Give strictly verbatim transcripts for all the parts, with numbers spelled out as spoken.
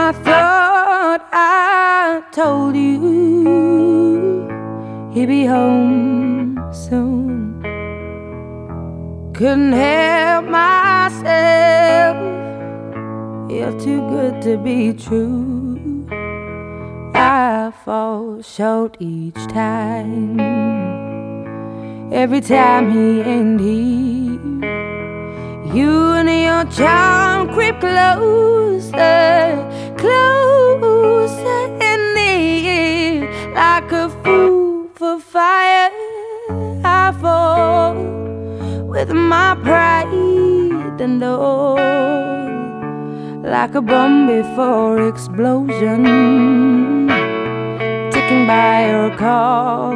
I thought I told you he'd be home soon. Couldn't help myself, you're too good to be true. I fall short each time, every time he ain't here. You and your charm creep closer, closer and near. Like a fool for fire, I fall with my pride and all. Like a bomb before explosion, ticking by your call.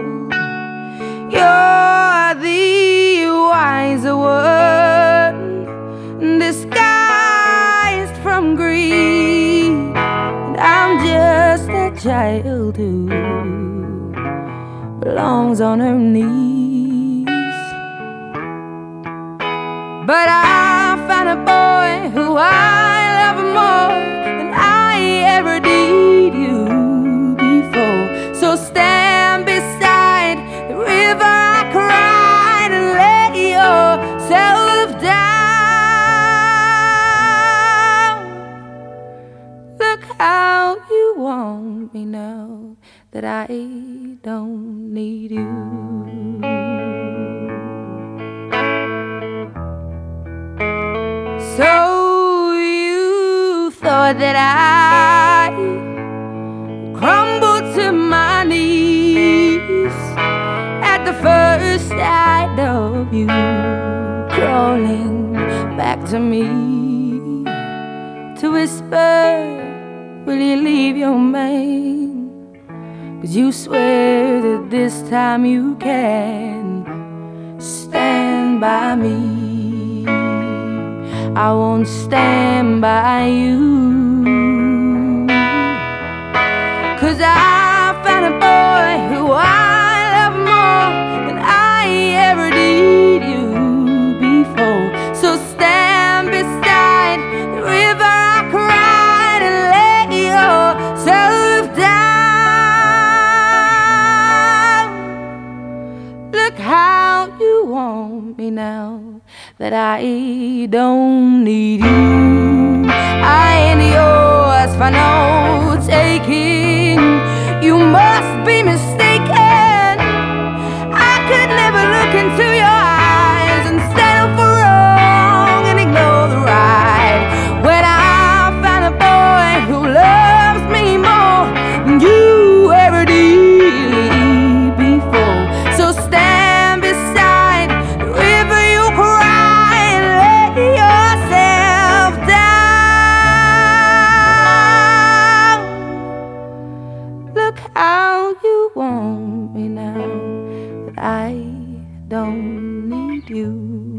You're the wiser one, disguised from greed, and I'm just a child who belongs on her knees. But I found a boy who I love more than I ever did you before. So stand beside the river I cried and lay yourself down. Look how you want me now that I don't need you. So you thought that I crumbled to my knees at the first sight of you crawling back to me to whisper, will you leave your man? 'Cause you swear that this time you can stand by me. I won't stand by you, 'cause I found a boy who I love more than I ever did you before. So stand beside the river I cried and lay yourself down. Look how you want me now that I don't need you. I ain't yours for no taking. You must be mistaken. I could never look into your eyes and settle for wrong and ignore the right. When I found a boy who loves me more than you ever did before. So stand beside the river you cry and lay yourself down. Look how you want me now that I don't need you.